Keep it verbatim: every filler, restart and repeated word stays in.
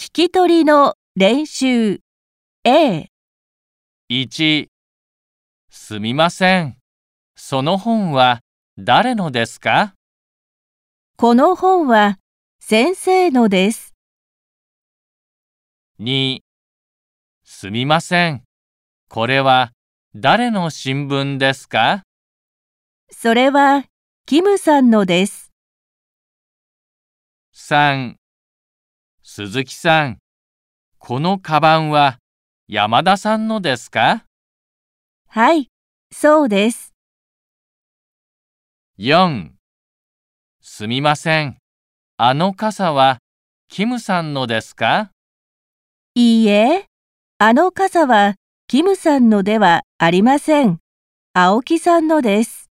聞き取りの練習 A。 いち、すみません。その本は誰のですか？ この本は先生のです。 に、すみません。これは誰の新聞ですか？ それはキムさんのです。 さん、鈴木さん。このカバンは山田さんのですか？ はい、そうです。 よん、すみません。あの傘はキムさんのですか？ いいえ、あの傘はキムさんのではありません。青木さんのです。